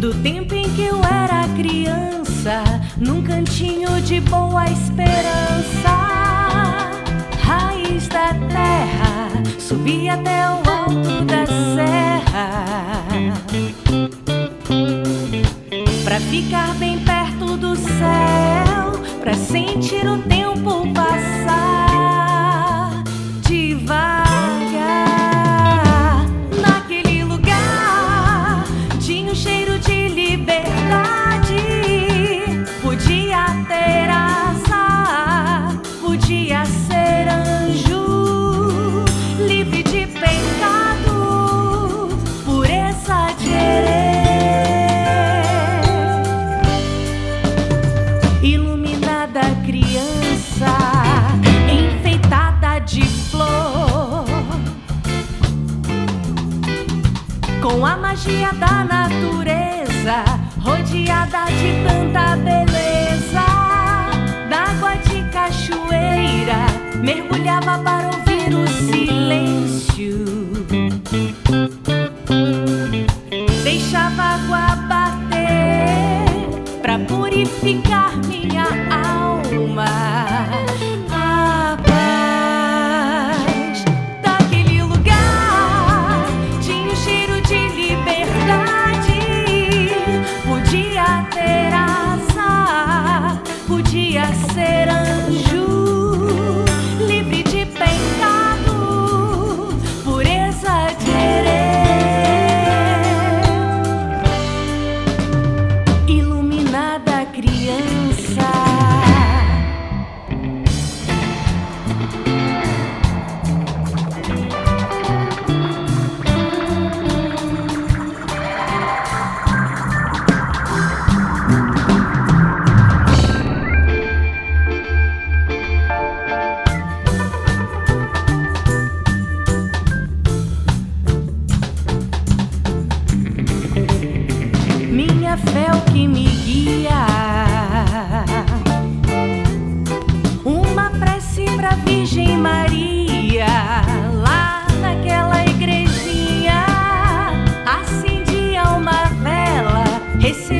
do tempo em que eu era criança, num cantinho de boa esperança. Raiz da terra, subi até o alto da serra, pra ficar bem perto do céu, pra sentir o tempo passar devagar. Naquele lugar tinha um cheiro de liberdade. Podia ter asa, podia ser anjo, livre de pecado, pureza de iluminada criança, enfeitada de flor, com a magia da natureza, rodeada de tanta beleza. D'água de cachoeira, mergulhava para ouvir o silêncio, deixava a água bater pra purificar minha alma. A paz daquele lugar tinha um cheiro de liberdade. Podia ter asa, podia ser anjo, livre de pecado, pureza de iluminada criança. Minha fé é o que me guia, uma prece pra Virgem Maria. Lá naquela igrejinha acendia uma vela,